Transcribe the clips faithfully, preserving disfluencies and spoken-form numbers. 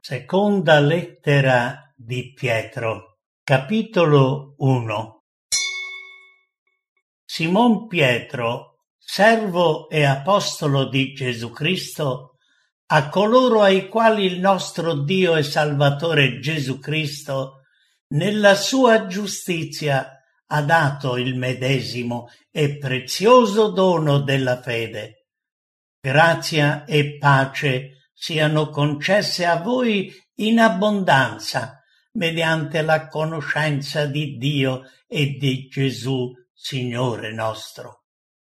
Seconda lettera di Pietro, capitolo uno. Simon Pietro, servo e apostolo di Gesù Cristo, a coloro ai quali il nostro Dio e Salvatore Gesù Cristo, nella sua giustizia, ha dato il medesimo e prezioso dono della fede. Grazia e pace siano concesse a voi in abbondanza, mediante la conoscenza di Dio e di Gesù, Signore nostro.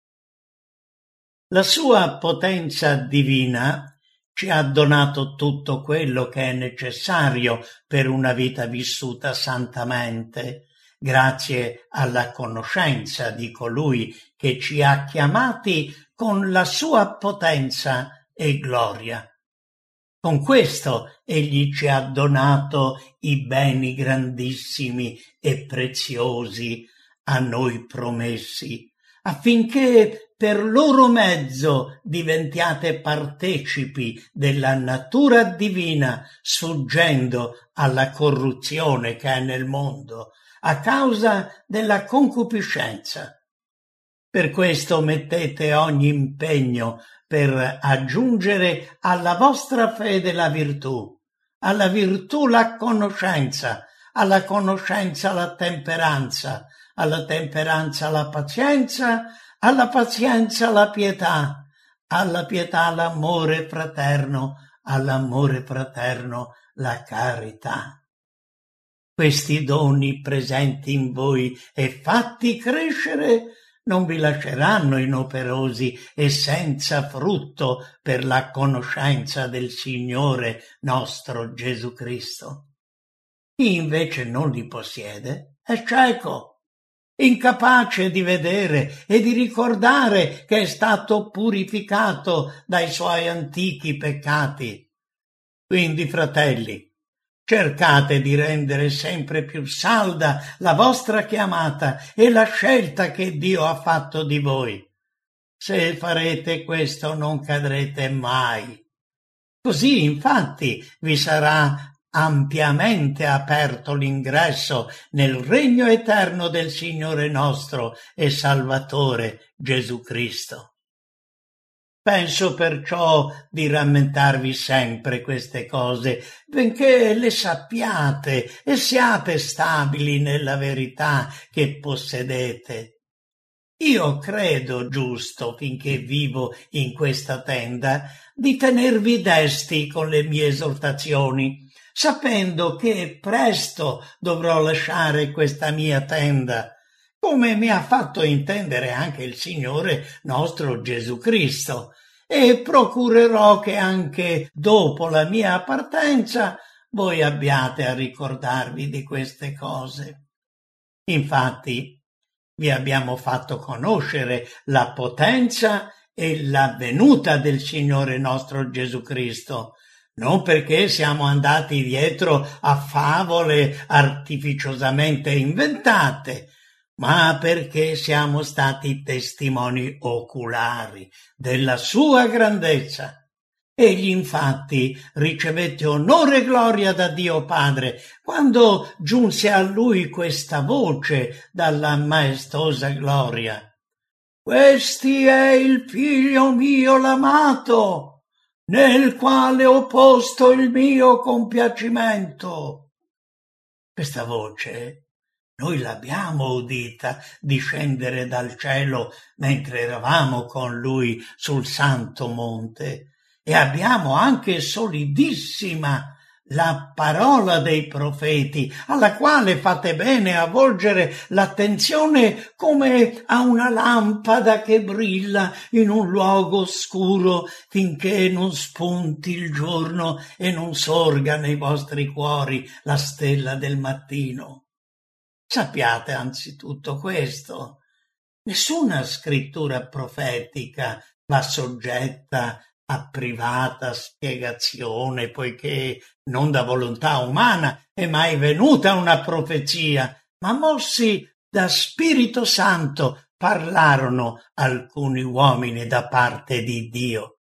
La sua potenza divina ci ha donato tutto quello che è necessario per una vita vissuta santamente, grazie alla conoscenza di colui che ci ha chiamati con la sua potenza e gloria. Con questo egli ci ha donato i beni grandissimi e preziosi a noi promessi, affinché per loro mezzo diventiate partecipi della natura divina, sfuggendo alla corruzione che è nel mondo, a causa della concupiscenza. Per questo mettete ogni impegno per aggiungere alla vostra fede la virtù, alla virtù la conoscenza, alla conoscenza la temperanza, alla temperanza la pazienza, alla pazienza la pietà, alla pietà l'amore fraterno, all'amore fraterno la carità. Questi doni presenti in voi e fatti crescere non vi lasceranno inoperosi e senza frutto per la conoscenza del Signore nostro Gesù Cristo. Chi invece non li possiede è cieco, incapace di vedere e di ricordare che è stato purificato dai suoi antichi peccati. Quindi, fratelli, cercate di rendere sempre più salda la vostra chiamata e la scelta che Dio ha fatto di voi. Se farete questo non cadrete mai. Così, infatti, vi sarà ampiamente aperto l'ingresso nel regno eterno del Signore nostro e Salvatore Gesù Cristo. Penso perciò di rammentarvi sempre queste cose, benché le sappiate e siate stabili nella verità che possedete. Io credo giusto, finché vivo in questa tenda, di tenervi desti con le mie esortazioni, sapendo che presto dovrò lasciare questa mia tenda, come mi ha fatto intendere anche il Signore nostro Gesù Cristo, e procurerò che anche dopo la mia partenza voi abbiate a ricordarvi di queste cose. Infatti, vi abbiamo fatto conoscere la potenza e la venuta del Signore nostro Gesù Cristo, non perché siamo andati dietro a favole artificiosamente inventate, ma perché siamo stati testimoni oculari della sua grandezza. Egli infatti ricevette onore e gloria da Dio Padre quando giunse a lui questa voce dalla maestosa gloria: «Questi è il figlio mio l'amato, nel quale ho posto il mio compiacimento». Questa voce noi l'abbiamo udita discendere dal cielo mentre eravamo con lui sul santo monte, e abbiamo anche solidissima la parola dei profeti, alla quale fate bene a volgere l'attenzione come a una lampada che brilla in un luogo oscuro finché non spunti il giorno e non sorga nei vostri cuori la stella del mattino. Sappiate anzitutto questo: nessuna scrittura profetica va soggetta a privata spiegazione, poiché non da volontà umana è mai venuta una profezia, ma mossi da Spirito Santo parlarono alcuni uomini da parte di Dio.